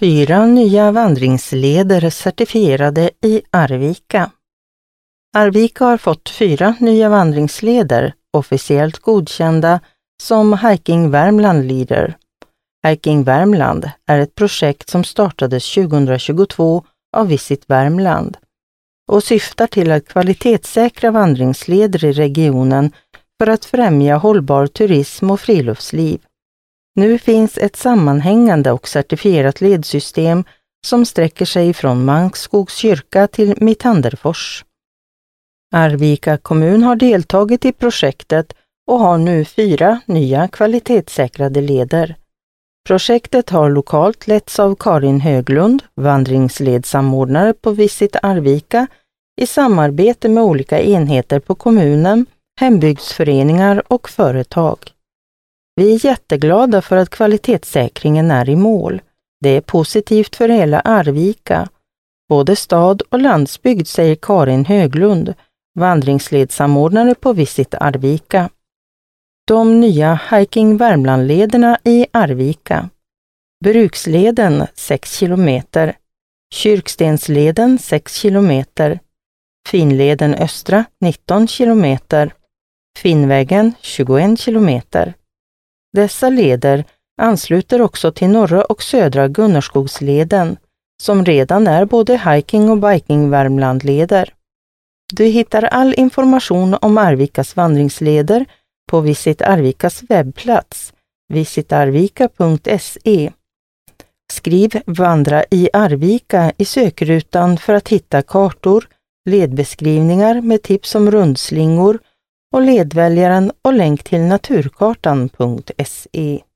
4 nya vandringsleder certifierade i Arvika. Arvika har fått 4 nya vandringsleder, officiellt godkända som Hiking Värmland Leader. Hiking Värmland är ett projekt som startades 2022 av Visit Värmland och syftar till att kvalitetssäkra vandringsleder i regionen för att främja hållbar turism och friluftsliv. Nu finns ett sammanhängande och certifierat ledsystem som sträcker sig från Mangskogs kyrka till Mittanderfors. Arvika kommun har deltagit i projektet och har nu 4 nya kvalitetssäkrade leder. Projektet har lokalt letts av Karin Höglund, vandringsledsamordnare på Visit Arvika, i samarbete med olika enheter på kommunen, hembygdsföreningar och företag. Vi är jätteglada för att kvalitetssäkringen är i mål. Det är positivt för hela Arvika, både stad och landsbygd, säger Karin Höglund, vandringsledsamordnare på Visit Arvika. De nya Hiking Värmlandlederna i Arvika. Bruksleden 6 km, Kyrkstensleden 6 km, Finnleden Östra 19 km, Finnvägen 21 km. Dessa leder ansluter också till norra och södra Gunnarskogsleden, som redan är både hiking och biking Värmlandleder. Du hittar all information om Arvikas vandringsleder på Visit Arvikas webbplats, visitarvika.se. Skriv Vandra i Arvika i sökrutan för att hitta kartor, ledbeskrivningar med tips om rundslingor och ledväljaren och länk till naturkartan.se.